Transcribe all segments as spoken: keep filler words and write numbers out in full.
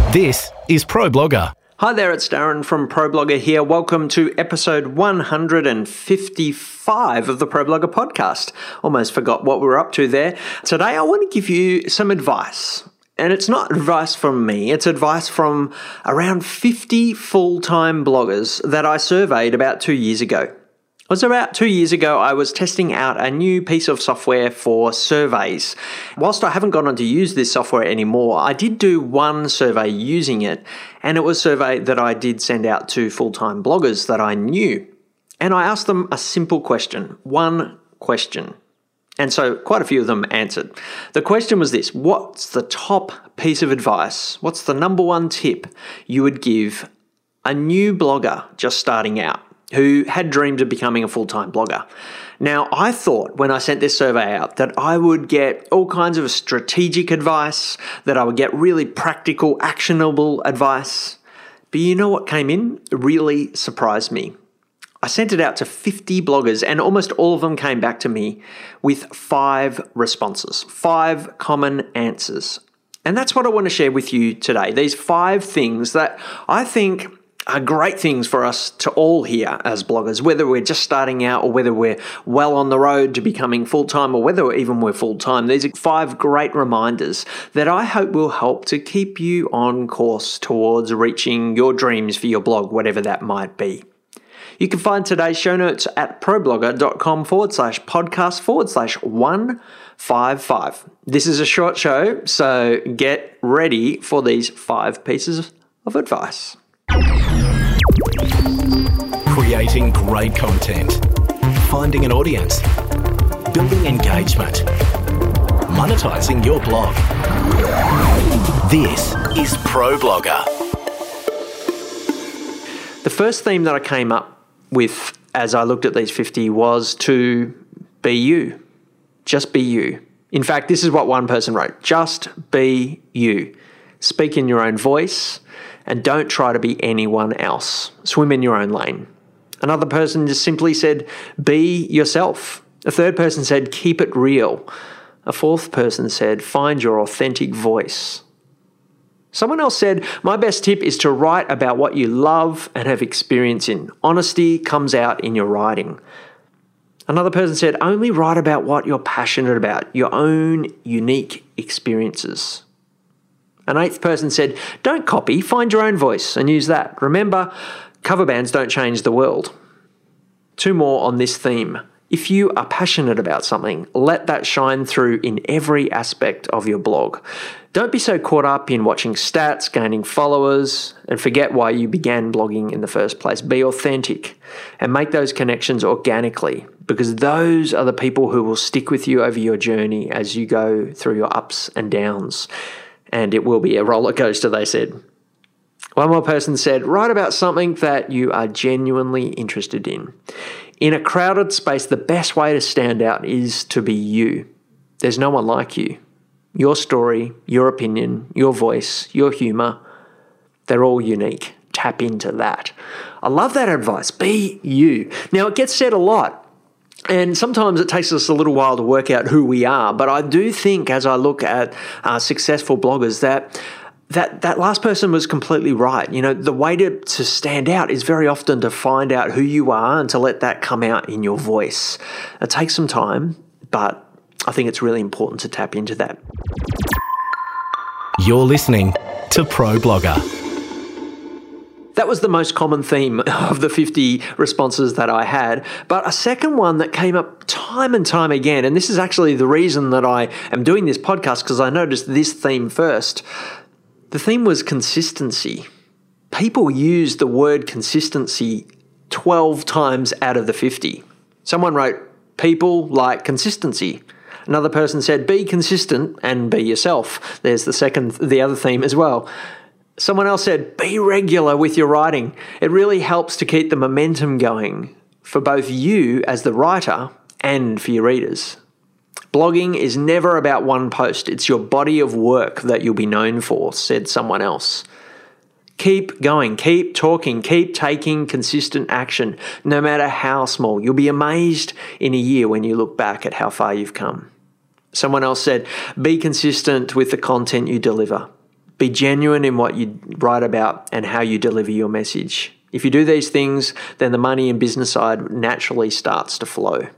This is ProBlogger. Hi there, it's Darren from ProBlogger here. Welcome to episode one hundred fifty-five of the ProBlogger podcast. Almost forgot what we were up to there. Today I want to give you some advice. And it's not advice from me, it's advice from around fifty full-time bloggers that I surveyed about two years ago. It was about two years ago, I was testing out a new piece of software for surveys. Whilst I haven't gone on to use this software anymore, I did do one survey using it, and it was a survey that I did send out to full-time bloggers that I knew. And I asked them a simple question, one question. And so quite a few of them answered. The question was this: what's the top piece of advice? What's the number one tip you would give a new blogger just starting out who had dreams of becoming a full-time blogger? Now, I thought when I sent this survey out that I would get all kinds of strategic advice, that I would get really practical, actionable advice. But you know what came in? It really surprised me. I sent it out to fifty bloggers, and almost all of them came back to me with five responses, five common answers. And that's what I want to share with you today. These five things that I think are great things for us to all hear as bloggers, whether we're just starting out or whether we're well on the road to becoming full-time or whether even we're full-time. These are five great reminders that I hope will help to keep you on course towards reaching your dreams for your blog, whatever that might be. You can find today's show notes at problogger.com forward slash podcast forward slash 155. This is a short show, so get ready for these five pieces of advice. Creating great content, finding an audience, building engagement, monetizing your blog. This is ProBlogger. The first theme that I came up with as I looked at these fifty was to be you. Just be you. In fact, this is what one person wrote: just be you. Speak in your own voice and don't try to be anyone else. Swim in your own lane. Another person just simply said, be yourself. A third person said, keep it real. A fourth person said, find your authentic voice. Someone else said, my best tip is to write about what you love and have experience in. Honesty comes out in your writing. Another person said, only write about what you're passionate about, your own unique experiences. An eighth person said, don't copy, find your own voice and use that. Remember, cover bands don't change the world. Two more on this theme. If you are passionate about something, let that shine through in every aspect of your blog. Don't be so caught up in watching stats, gaining followers, and forget why you began blogging in the first place. Be authentic and make those connections organically, because those are the people who will stick with you over your journey as you go through your ups and downs. And it will be a roller coaster, they said. One more person said, write about something that you are genuinely interested in. In a crowded space, the best way to stand out is to be you. There's no one like you. Your story, your opinion, your voice, your humour, they're all unique. Tap into that. I love that advice. Be you. Now, it gets said a lot. And sometimes it takes us a little while to work out who we are. But I do think, as I look at uh, successful bloggers, that that that last person was completely right. You know, the way to, to stand out is very often to find out who you are and to let that come out in your voice. It takes some time, but I think it's really important to tap into that. You're listening to ProBlogger. That was the most common theme of the fifty responses that I had. But a second one that came up time and time again, and this is actually the reason that I am doing this podcast, because I noticed this theme first. The theme was consistency. People use the word consistency twelve times out of the fifty. Someone wrote, people like consistency. Another person said, be consistent and be yourself. There's the second, the other theme as well. Someone else said, be regular with your writing. It really helps to keep the momentum going for both you as the writer and for your readers. Blogging is never about one post. It's your body of work that you'll be known for, said someone else. Keep going, keep talking, keep taking consistent action, no matter how small. You'll be amazed in a year when you look back at how far you've come. Someone else said, be consistent with the content you deliver. Be genuine in what you write about and how you deliver your message. If you do these things, then the money and business side naturally starts to flow.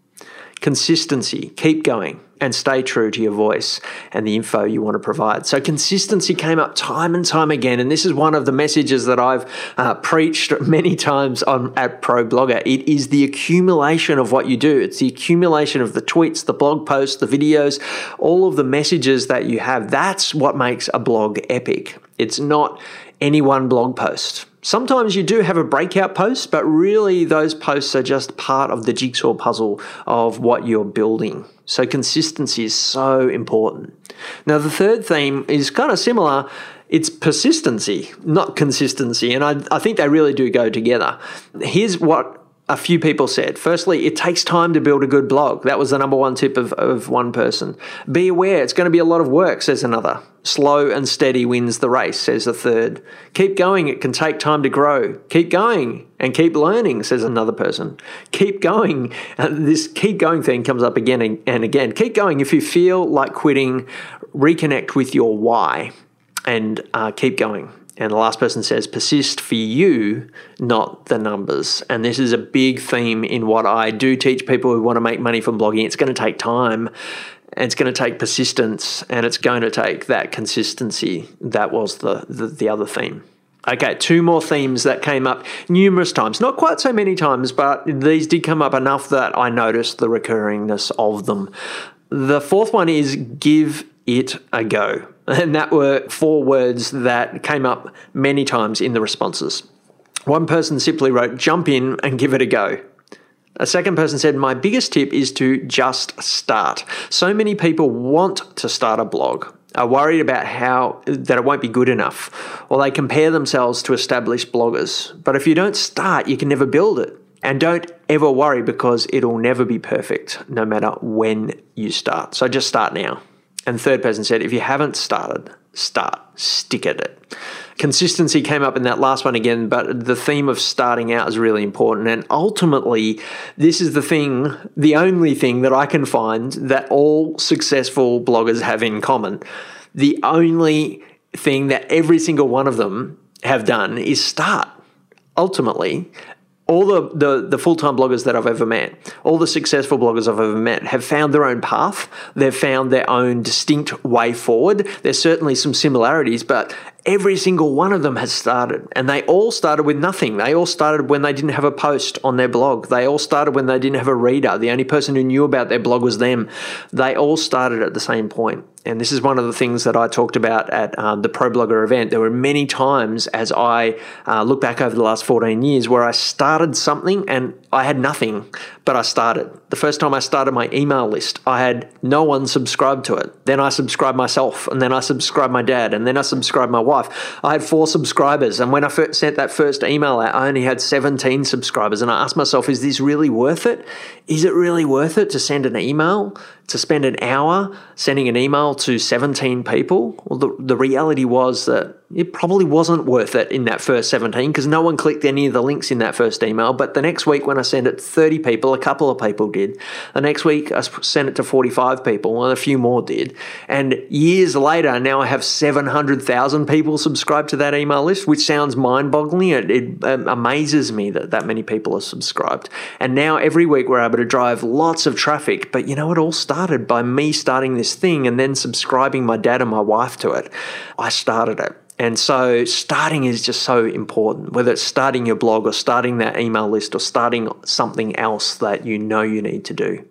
Consistency, keep going and stay true to your voice and the info you want to provide. So consistency came up time and time again, and this is one of the messages that I've uh, preached many times on at ProBlogger. It is the accumulation of what you do. It's the accumulation of the tweets, the blog posts, the videos, all of the messages that you have. That's what makes a blog epic. It's not any one blog post. Sometimes you do have a breakout post, but really those posts are just part of the jigsaw puzzle of what you're building. So consistency is so important. Now, the third theme is kind of similar. It's persistency, not consistency. And I, I think they really do go together. Here's what a few people said. Firstly, it takes time to build a good blog. That was the number one tip of, of one person. Be aware, it's going to be a lot of work, says another. Slow and steady wins the race, says a third. Keep going, it can take time to grow. Keep going and keep learning, says another person. Keep going. And this keep going thing comes up again and again. Keep going. If you feel like quitting, reconnect with your why and uh, keep going. And the last person says, persist for you, not the numbers. And this is a big theme in what I do teach people who want to make money from blogging. It's going to take time, and it's going to take persistence, and it's going to take that consistency. That was the, the, the other theme. Okay, two more themes that came up numerous times. Not quite so many times, but these did come up enough that I noticed the recurringness of them. The fourth one is give it a go. And that were four words that came up many times in the responses. One person simply wrote, jump in and give it a go. A second person said, my biggest tip is to just start. So many people want to start a blog, are worried about how that it won't be good enough, or they compare themselves to established bloggers. But if you don't start, you can never build it. And don't ever worry, because it'll never be perfect, no matter when you start. So just start now. And the third person said, if you haven't started, start, stick at it. Consistency came up in that last one again, but the theme of starting out is really important. And ultimately, this is the thing, the only thing that I can find that all successful bloggers have in common. The only thing that every single one of them have done is start. Ultimately, all the, the, the full-time bloggers that I've ever met, all the successful bloggers I've ever met have found their own path. They've found their own distinct way forward. There's certainly some similarities, but every single one of them has started, and they all started with nothing. They all started when they didn't have a post on their blog. They all started when they didn't have a reader. The only person who knew about their blog was them. They all started at the same point. And this is one of the things that I talked about at um, the ProBlogger event. There were many times as I uh, look back over the last fourteen years where I started something and I had nothing, but I started. The first time I started my email list, I had no one subscribed to it. Then I subscribed myself, and then I subscribed my dad, and then I subscribed my wife. I had four subscribers, and when I first sent that first email out, I only had seventeen subscribers, and I asked myself, is this really worth it? Is it really worth it to send an email, to spend an hour sending an email to seventeen people? Well, the, the reality was that it probably wasn't worth it in that first seventeen, because no one clicked any of the links in that first email. But the next week when I sent it to thirty people, a couple of people did. The next week I sent it to forty-five people, and a few more did. And years later, now I have seven hundred thousand people subscribed to that email list, which sounds mind-boggling. It, it um, amazes me that that many people are subscribed. And now every week we're able to drive lots of traffic. But you know, it all started by me starting this thing and then subscribing my dad and my wife to it. I started it. And so starting is just so important, whether it's starting your blog or starting that email list or starting something else that you know you need to do.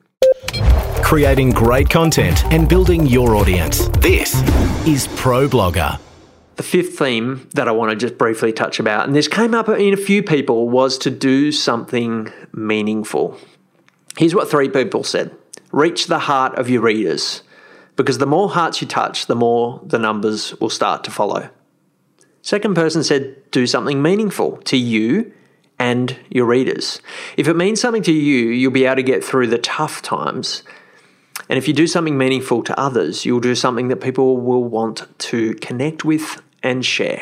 Creating great content and building your audience. This is ProBlogger. The fifth theme that I want to just briefly touch about, and this came up in a few people, was to do something meaningful. Here's what three people said. Reach the heart of your readers, because the more hearts you touch, the more the numbers will start to follow. Second person said, do something meaningful to you and your readers. If it means something to you, you'll be able to get through the tough times. And if you do something meaningful to others, you'll do something that people will want to connect with and share.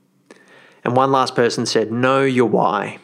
And one last person said, know your why.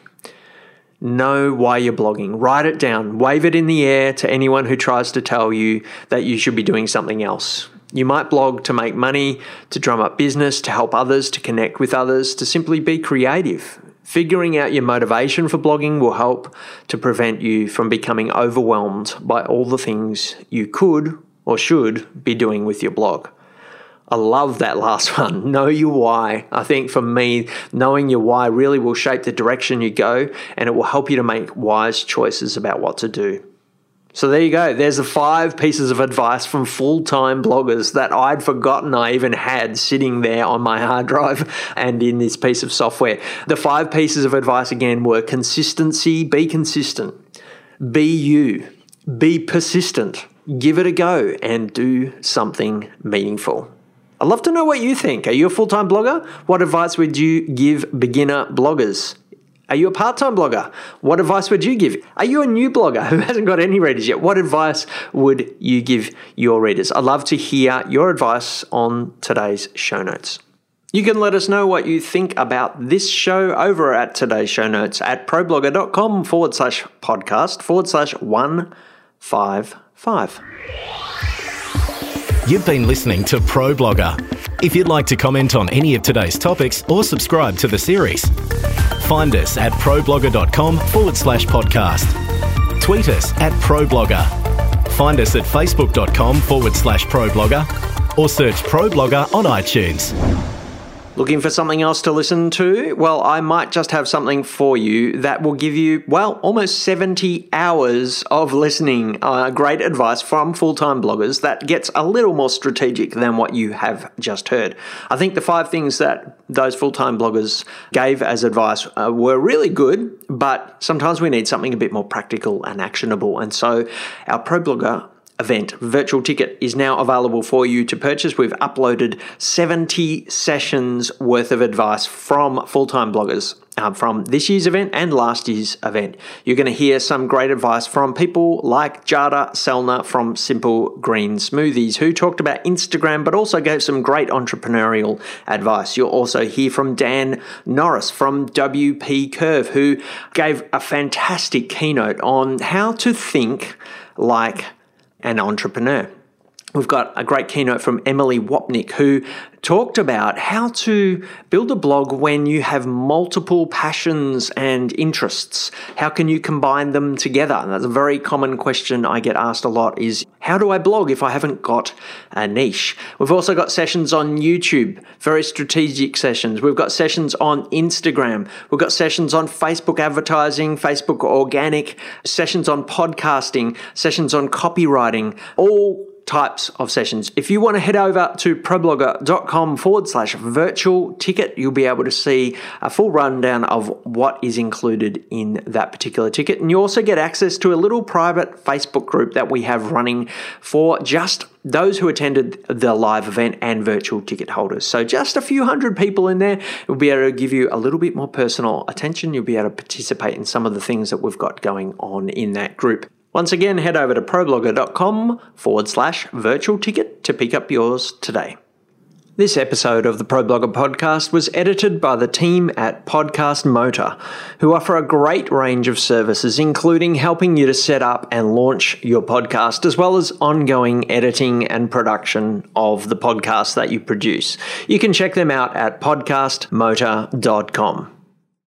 Know why you're blogging. Write it down. Wave it in the air to anyone who tries to tell you that you should be doing something else. You might blog to make money, to drum up business, to help others, to connect with others, to simply be creative. Figuring out your motivation for blogging will help to prevent you from becoming overwhelmed by all the things you could or should be doing with your blog. I love that last one. Know your why. I think for me, knowing your why really will shape the direction you go, and it will help you to make wise choices about what to do. So there you go. There's the five pieces of advice from full-time bloggers that I'd forgotten I even had sitting there on my hard drive and in this piece of software. The five pieces of advice again were consistency, be consistent, be you, be persistent, give it a go, and do something meaningful. I'd love to know what you think. Are you a full-time blogger? What advice would you give beginner bloggers? Are you a part-time blogger? What advice would you give? Are you a new blogger who hasn't got any readers yet? What advice would you give your readers? I'd love to hear your advice on today's show notes. You can let us know what you think about this show over at today's show notes at problogger.com forward slash podcast forward slash 155. You've been listening to Pro Blogger. If you'd like to comment on any of today's topics or subscribe to the series, find us at problogger.com forward slash podcast. Tweet us at ProBlogger. Find us at facebook.com forward slash ProBlogger or search ProBlogger on iTunes. Looking for something else to listen to? Well, I might just have something for you that will give you, well, almost seventy hours of listening. Uh, great advice from full-time bloggers that gets a little more strategic than what you have just heard. I think the five things that those full-time bloggers gave as advice uh, were really good, but sometimes we need something a bit more practical and actionable. And so our Pro Blogger event virtual ticket is now available for you to purchase. We've uploaded seventy sessions worth of advice from full-time bloggers uh, from this year's event and last year's event. You're going to hear some great advice from people like Jada Selner from Simple Green Smoothies, who talked about Instagram but also gave some great entrepreneurial advice. You'll also hear from Dan Norris from W P Curve, who gave a fantastic keynote on how to think like an entrepreneur. We've got a great keynote from Emily Wapnick, who talked about how to build a blog when you have multiple passions and interests. How can you combine them together? And that's a very common question I get asked a lot is, how do I blog if I haven't got a niche? We've also got sessions on YouTube, very strategic sessions. We've got sessions on Instagram. We've got sessions on Facebook advertising, Facebook organic, sessions on podcasting, sessions on copywriting, all types of sessions. If you want to head over to problogger.com forward slash virtual ticket, you'll be able to see a full rundown of what is included in that particular ticket. And you also get access to a little private Facebook group that we have running for just those who attended the live event and virtual ticket holders. So just a few hundred people in there will be able to give you a little bit more personal attention. You'll be able to participate in some of the things that we've got going on in that group. Once again, head over to problogger.com forward slash virtual ticket to pick up yours today. This episode of the Pro Blogger podcast was edited by the team at Podcast Motor, who offer a great range of services, including helping you to set up and launch your podcast, as well as ongoing editing and production of the podcast that you produce. You can check them out at podcast motor dot com.